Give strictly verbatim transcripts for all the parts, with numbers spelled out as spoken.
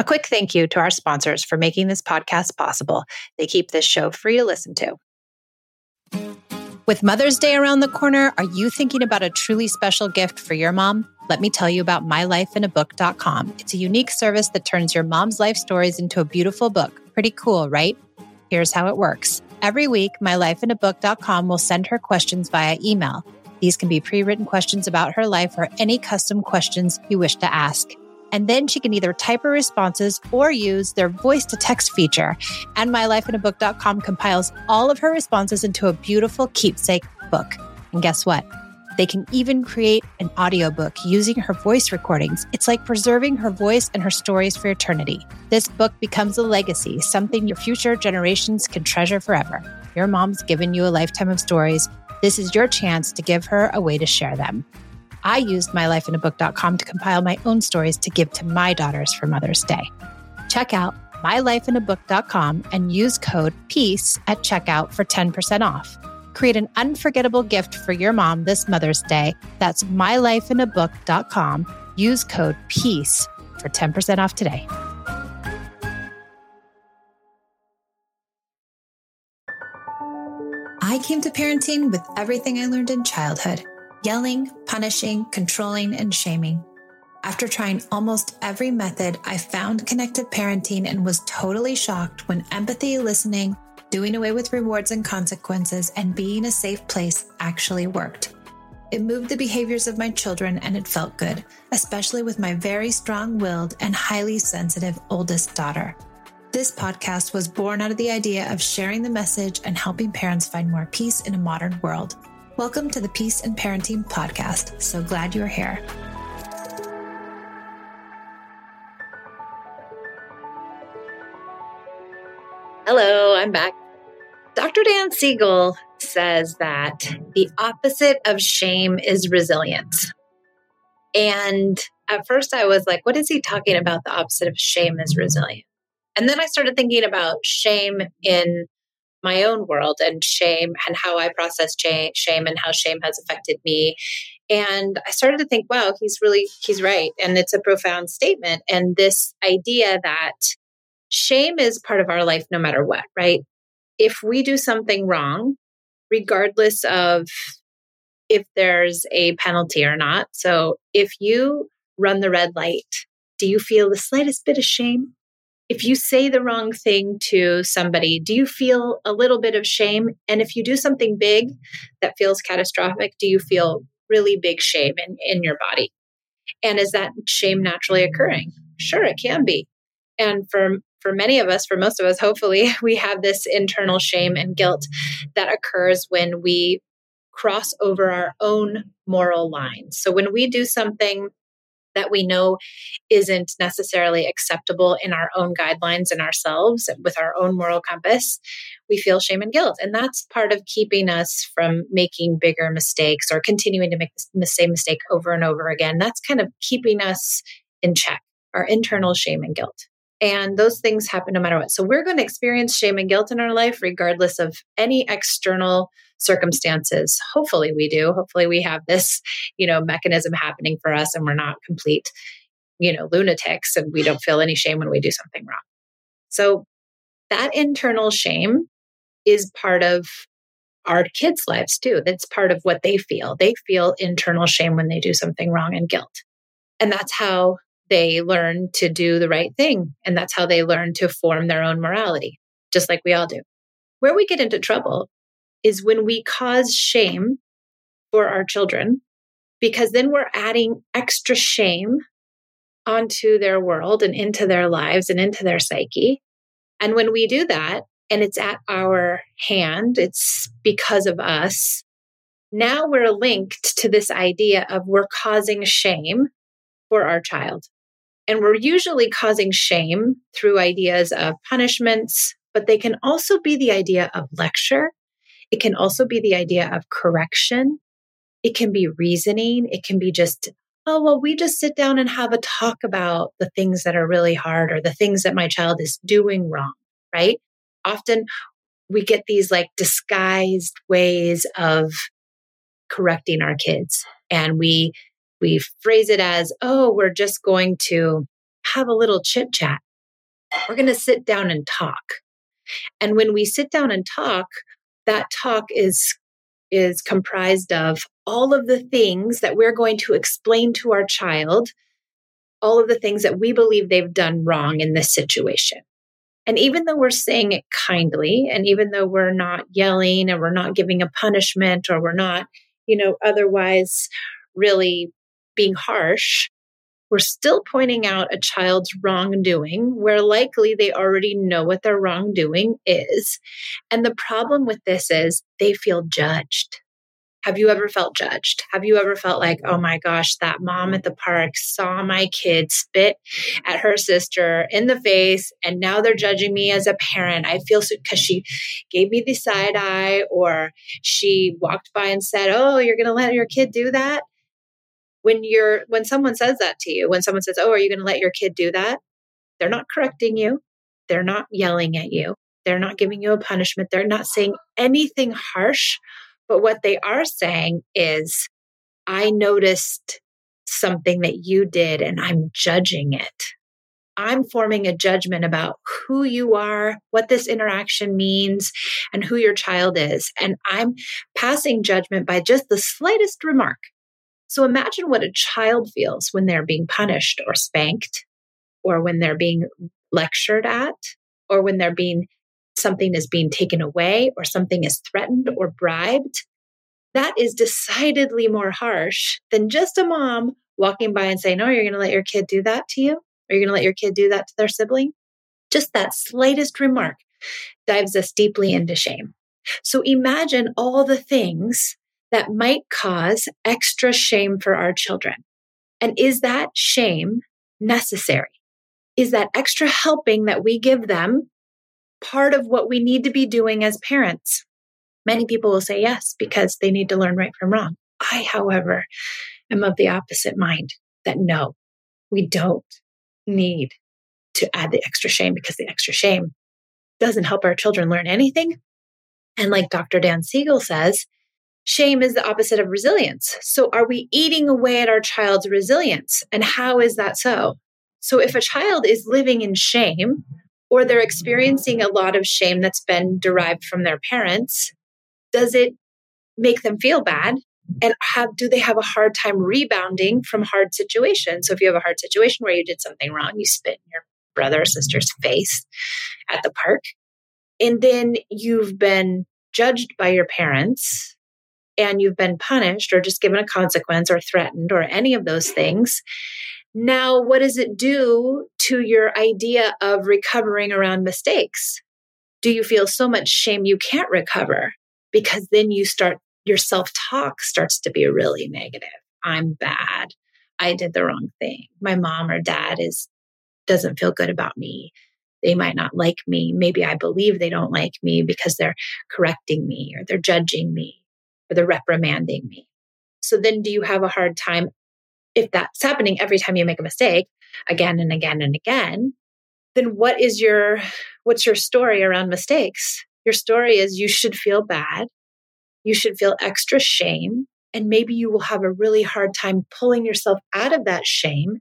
quick thank you to our sponsors for making this podcast possible. They keep this show free to listen to. With Mother's Day around the corner, are you thinking about a truly special gift for your mom? Let me tell you about my life in a book dot com. It's a unique service that turns your mom's life stories into a beautiful book. Pretty cool, right? Here's how it works. Every week, my life in a book dot com will send her questions via email. These can be pre-written questions about her life or any custom questions you wish to ask. And then she can either type her responses or use their voice-to-text feature. And my life in a book dot com compiles all of her responses into a beautiful keepsake book. And guess what? They can even create an audiobook using her voice recordings. It's like preserving her voice and her stories for eternity. This book becomes a legacy, something your future generations can treasure forever. Your mom's given you a lifetime of stories. This is your chance to give her a way to share them. I used my life in a book dot com to compile my own stories to give to my daughters for Mother's Day. Check out my life in a book dot com and use code PEACE at checkout for ten percent off. Create an unforgettable gift for your mom this Mother's Day. That's my life in a book dot com. Use code PEACE for ten percent off today. I came to parenting with everything I learned in childhood: yelling, punishing, controlling, and shaming. After trying almost every method, I found connected parenting and was totally shocked when empathy, listening, doing away with rewards and consequences, and being a safe place actually worked. It moved the behaviors of my children, and it felt good, especially with my very strong-willed and highly sensitive oldest daughter. This podcast was born out of the idea of sharing the message and helping parents find more peace in a modern world. Welcome to the Peace in Parenting podcast. So glad you're here. Hello, I'm back. Doctor Dan Siegel says that the opposite of shame is resilience. And at first I was like, what is he talking about? The opposite of shame is resilience. And then I started thinking about shame in my own world and shame and how I process shame and how shame has affected me. And I started to think, wow, he's really, he's right. And it's a profound statement. And this idea that shame is part of our life no matter what, right? If we do something wrong, regardless of if there's a penalty or not. So if you run the red light, do you feel the slightest bit of shame? If you say the wrong thing to somebody, do you feel a little bit of shame? And if you do something big that feels catastrophic, do you feel really big shame in, in your body? And is that shame naturally occurring? Sure, it can be. And for, for many of us, for most of us, hopefully, we have this internal shame and guilt that occurs when we cross over our own moral lines. So when we do something that we know isn't necessarily acceptable in our own guidelines and ourselves with our own moral compass, we feel shame and guilt. And that's part of keeping us from making bigger mistakes or continuing to make the same mistake over and over again. That's kind of keeping us in check, our internal shame and guilt. And those things happen no matter what. So we're going to experience shame and guilt in our life, regardless of any external circumstances. Hopefully we do. Hopefully we have this, you know, mechanism happening for us and we're not complete, you know, lunatics and we don't feel any shame when we do something wrong. So that internal shame is part of our kids' lives too. That's part of what they feel. They feel internal shame when they do something wrong and guilt. And that's how they learn to do the right thing. And that's how they learn to form their own morality, just like we all do. Where we get into trouble is when we cause shame for our children, because then we're adding extra shame onto their world and into their lives and into their psyche. And when we do that, and it's at our hand, it's because of us, now we're linked to this idea of we're causing shame for our child. And we're usually causing shame through ideas of punishments, but they can also be the idea of lecture. It can also be the idea of correction. It can be reasoning. It can be just, oh, well, we just sit down and have a talk about the things that are really hard or the things that my child is doing wrong, right? Often we get these like disguised ways of correcting our kids. And we we phrase it as, oh, we're just going to have a little chit chat. We're going to sit down and talk. And when we sit down and talk, that talk is, is comprised of all of the things that we're going to explain to our child, all of the things that we believe they've done wrong in this situation. And even though we're saying it kindly, and even though we're not yelling and we're not giving a punishment or we're not, you know, otherwise really being harsh, we're still pointing out a child's wrongdoing where likely they already know what their wrongdoing is. And the problem with this is they feel judged. Have you ever felt judged? Have you ever felt like, oh my gosh, that mom at the park saw my kid spit at her sister in the face, and now they're judging me as a parent. I feel so because she gave me the side eye, or she walked by and said, oh, you're going to let your kid do that? When you're, when someone says that to you, when someone says, oh, are you going to let your kid do that? They're not correcting you. They're not yelling at you. They're not giving you a punishment. They're not saying anything harsh. But what they are saying is, I noticed something that you did and I'm judging it. I'm forming a judgment about who you are, what this interaction means, and who your child is. And I'm passing judgment by just the slightest remark. So imagine what a child feels when they're being punished or spanked, or when they're being lectured at, or when they're being something is being taken away, or something is threatened or bribed. That is decidedly more harsh than just a mom walking by and saying, no, you're going to let your kid do that to you? Or you're going to let your kid do that to their sibling? Just that slightest remark dives us deeply into shame. So imagine all the things that might cause extra shame for our children. And is that shame necessary? Is that extra helping that we give them part of what we need to be doing as parents? Many people will say yes, because they need to learn right from wrong. I, however, am of the opposite mind, that no, we don't need to add the extra shame, because the extra shame doesn't help our children learn anything. And like Doctor Dan Siegel says, shame is the opposite of resilience. So are we eating away at our child's resilience? And how is that so? So if a child is living in shame, or they're experiencing a lot of shame that's been derived from their parents, does it make them feel bad? And have, do they have a hard time rebounding from hard situations? So if you have a hard situation where you did something wrong, you spit in your brother or sister's face at the park, and then you've been judged by your parents, and you've been punished or just given a consequence or threatened or any of those things. Now, what does it do to your idea of recovering around mistakes? Do you feel so much shame you can't recover? Because then you start, your self-talk starts to be really negative. I'm bad. I did the wrong thing. My mom or dad is doesn't feel good about me. They might not like me. Maybe I believe they don't like me because they're correcting me, or they're judging me, or they're reprimanding me. So then do you have a hard time, if that's happening every time you make a mistake, again and again and again, then what is your, what's your story around mistakes? Your story is you should feel bad. You should feel extra shame. And maybe you will have a really hard time pulling yourself out of that shame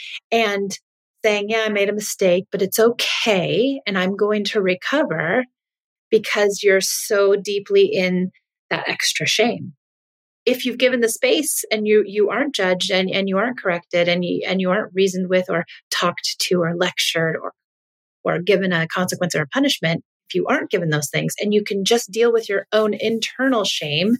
and saying, yeah, I made a mistake, but it's okay. And I'm going to recover, because you're so deeply in that extra shame. If you've given the space and you you aren't judged and, and you aren't corrected and you, and you aren't reasoned with or talked to or lectured or, or given a consequence or a punishment, if you aren't given those things and you can just deal with your own internal shame,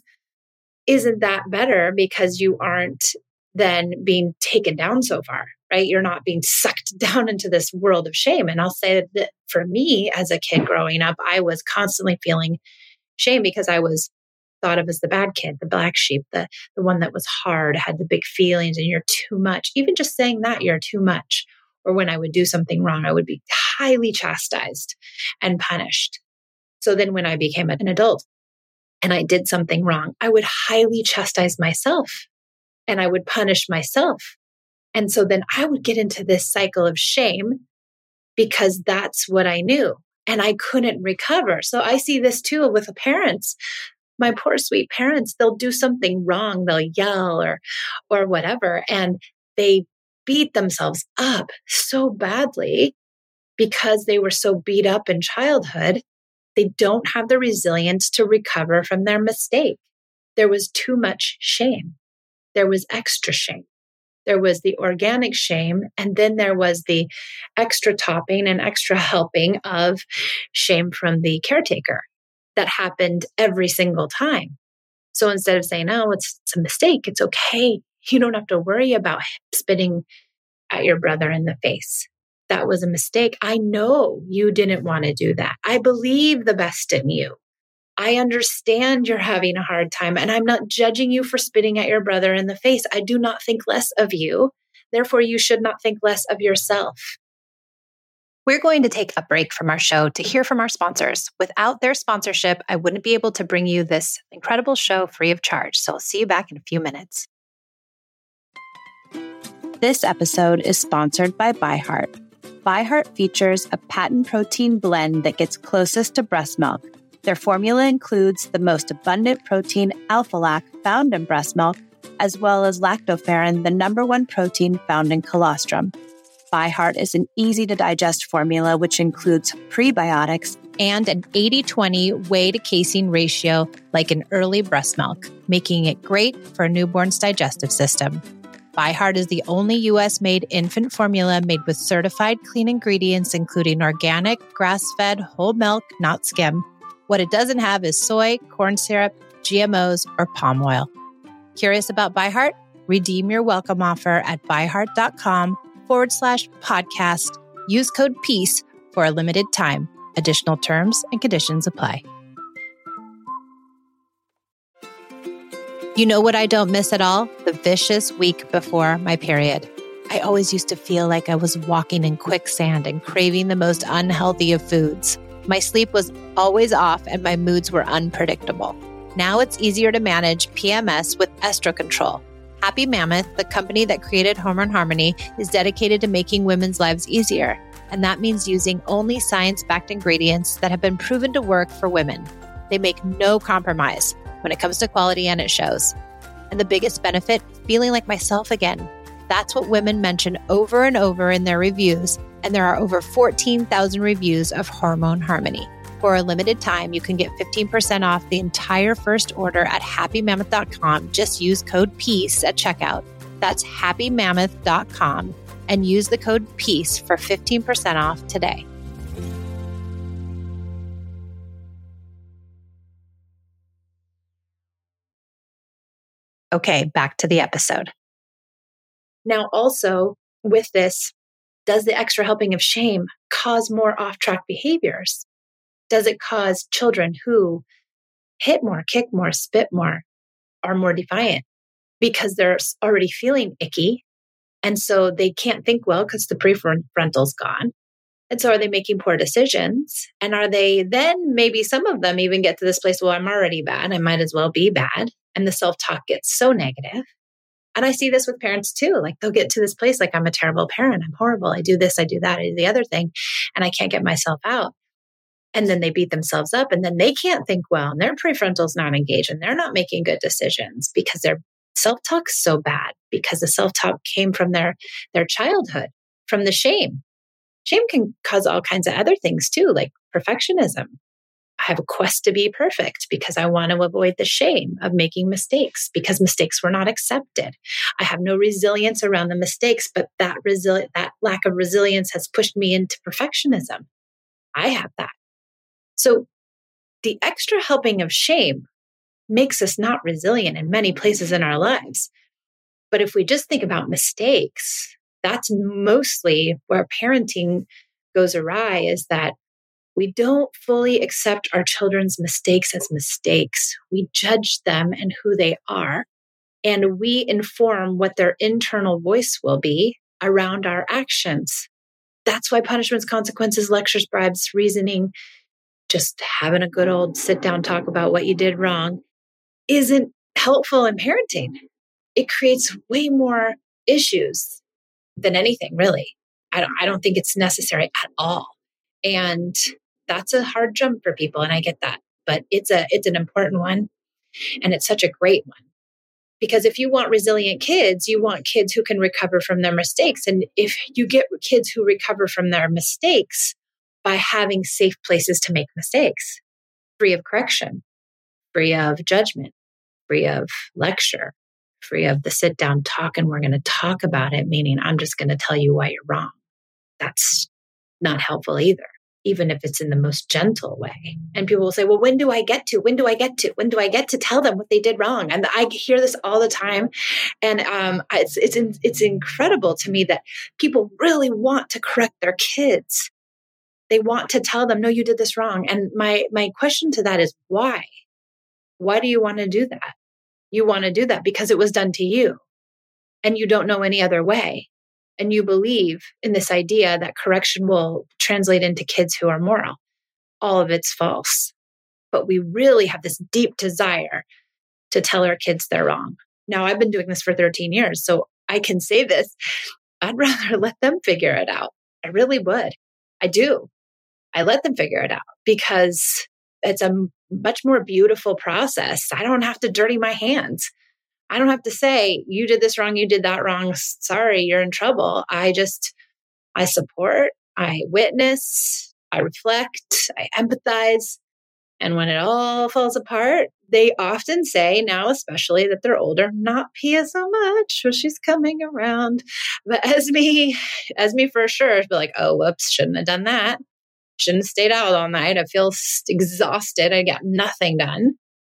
isn't that better, because you aren't then being taken down so far, right? You're not being sucked down into this world of shame. And I'll say that for me as a kid growing up, I was constantly feeling shame because I was thought of as the bad kid, the black sheep, the, the one that was hard, had the big feelings, and you're too much. Even just saying that, you're too much. Or when I would do something wrong, I would be highly chastised and punished. So then when I became an adult and I did something wrong, I would highly chastise myself and I would punish myself. And so then I would get into this cycle of shame because that's what I knew and I couldn't recover. So I see this too with the parents. My poor sweet parents, they'll do something wrong. They'll yell or, or whatever. And they beat themselves up so badly because they were so beat up in childhood, they don't have the resilience to recover from their mistake. There was too much shame. There was extra shame. There was the organic shame, and then there was the extra topping and extra helping of shame from the caretaker that happened every single time. So instead of saying, oh, it's, it's a mistake, it's okay. You don't have to worry about spitting at your brother in the face. That was a mistake. I know you didn't want to do that. I believe the best in you. I understand you're having a hard time, and I'm not judging you for spitting at your brother in the face. I do not think less of you. Therefore, you should not think less of yourself. We're going to take a break from our show to hear from our sponsors. Without their sponsorship, I wouldn't be able to bring you this incredible show free of charge. So I'll see you back in a few minutes. This episode is sponsored by ByHeart. ByHeart features a patent protein blend that gets closest to breast milk. Their formula includes the most abundant protein, Alpha-Lac, found in breast milk, as well as lactoferrin, the number one protein found in colostrum. ByHeart is an easy-to-digest formula which includes prebiotics and an eighty twenty whey to casein ratio like in early breast milk, making it great for a newborn's digestive system. ByHeart is the only U S-made infant formula made with certified clean ingredients, including organic, grass-fed, whole milk, not skim. What it doesn't have is soy, corn syrup, G M Os, or palm oil. Curious about ByHeart? Redeem your welcome offer at byheart.com forward slash podcast. Use code PEACE for a limited time. Additional terms and conditions apply. You know what I don't miss at all? The vicious week before my period. I always used to feel like I was walking in quicksand and craving the most unhealthy of foods. My sleep was always off and my moods were unpredictable. Now it's easier to manage P M S with Estrocontrol. Happy Mammoth, the company that created Hormone Harmony, is dedicated to making women's lives easier. And that means using only science-backed ingredients that have been proven to work for women. They make no compromise when it comes to quality, and it shows. And the biggest benefit, feeling like myself again. That's what women mention over and over in their reviews. And there are over fourteen thousand reviews of Hormone Harmony. For a limited time, you can get fifteen percent off the entire first order at happy mammoth dot com. Just use code PEACE at checkout. That's happy mammoth dot com and use the code PEACE for fifteen percent off today. Okay, back to the episode. Now, also with this, does the extra helping of shame cause more off-track behaviors? Does it cause children who hit more, kick more, spit more, are more defiant because they're already feeling icky? And so they can't think well because the prefrontal's gone. And so are they making poor decisions? And are they then, maybe some of them even get to this place, well, I'm already bad. I might as well be bad. And the self-talk gets so negative. And I see this with parents too. Like they'll get to this place, like I'm a terrible parent. I'm horrible. I do this, I do that, I do the other thing. And I can't get myself out. And then they beat themselves up and then they can't think well. And their prefrontal's not engaged and they're not making good decisions because their self-talk's so bad, because the self-talk came from their, their childhood, from the shame. Shame can cause all kinds of other things too, like perfectionism. I have a quest to be perfect because I want to avoid the shame of making mistakes because mistakes were not accepted. I have no resilience around the mistakes, but that resili- that lack of resilience has pushed me into perfectionism. I have that. So the extra helping of shame makes us not resilient in many places in our lives. But if we just think about mistakes, that's mostly where parenting goes awry, is that we don't fully accept our children's mistakes as mistakes. We judge them and who they are, and we inform what their internal voice will be around our actions. That's why punishments, consequences, lectures, bribes, reasoning, just having a good old sit down talk about what you did wrong isn't helpful in parenting. It creates way more issues than anything, really. I don't, I don't think it's necessary at all. And that's a hard jump for people. And I get that, but it's a, it's an important one. And it's such a great one. Because if you want resilient kids, you want kids who can recover from their mistakes. And if you get kids who recover from their mistakes by having safe places to make mistakes, free of correction, free of judgment, free of lecture, free of the sit down talk and we're going to talk about it, meaning I'm just going to tell you why you're wrong. That's not helpful either, even if it's in the most gentle way. And people will say, well, when do I get to? When do I get to? When do I get to tell them what they did wrong? And I hear this all the time. And um, it's, it's, it's incredible to me that people really want to correct their kids. They want to tell them, no, you did this wrong. And my, my question to that is why? Why do you want to do that? You want to do that because it was done to you and you don't know any other way. And you believe in this idea that correction will translate into kids who are moral. All of it's false. But we really have this deep desire to tell our kids they're wrong. Now, I've been doing this for thirteen years, so I can say this. I'd rather let them figure it out. I really would. I do. I let them figure it out because it's a much more beautiful process. I don't have to dirty my hands. I don't have to say, you did this wrong, you did that wrong. Sorry, you're in trouble. I just, I support, I witness, I reflect, I empathize. And when it all falls apart, they often say now, especially that they're older, not Pia so much, well, she's coming around. But Esme, Esme for sure, be like, oh, whoops, shouldn't have done that. Shouldn't have stayed out all night. I feel exhausted. I got nothing done.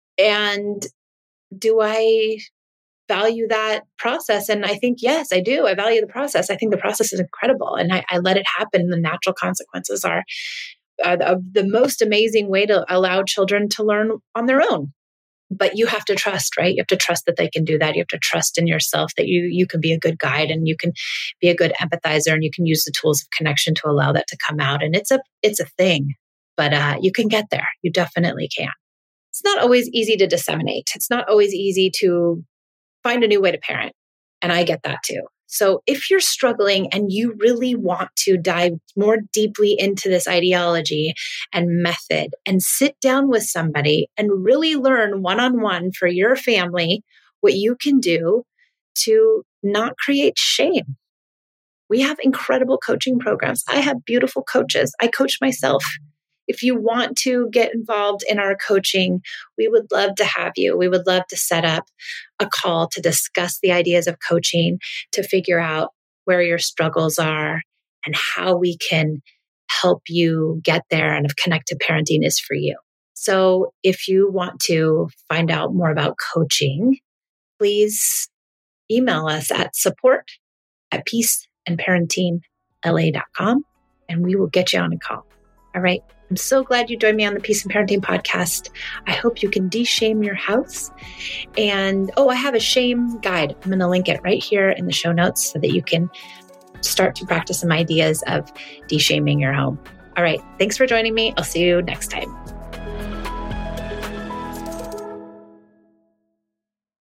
And do I value that process? And I think, yes, I do. I value the process. I think the process is incredible. And I, I let it happen. The natural consequences are uh, the, the most amazing way to allow children to learn on their own. But you have to trust, right? You have to trust that they can do that. You have to trust in yourself that you you can be a good guide and you can be a good empathizer and you can use the tools of connection to allow that to come out. And it's a it's a thing, but uh, you can get there. You definitely can. It's not always easy to disseminate. It's not always easy to find a new way to parent. And I get that too. So if you're struggling and you really want to dive more deeply into this ideology and method and sit down with somebody and really learn one-on-one for your family what you can do to not create shame. We have incredible coaching programs. I have beautiful coaches. I coach myself. If you want to get involved in our coaching, we would love to have you. We would love to set up a call to discuss the ideas of coaching, to figure out where your struggles are and how we can help you get there and if connected parenting is for you. So if you want to find out more about coaching, please email us at support at peace and parenting L A dot com and we will get you on a call. All right. I'm so glad you joined me on the Peace and Parenting podcast. I hope you can de-shame your house. And, oh, I have a shame guide. I'm going to link it right here in the show notes so that you can start to practice some ideas of de-shaming your home. All right. Thanks for joining me. I'll see you next time.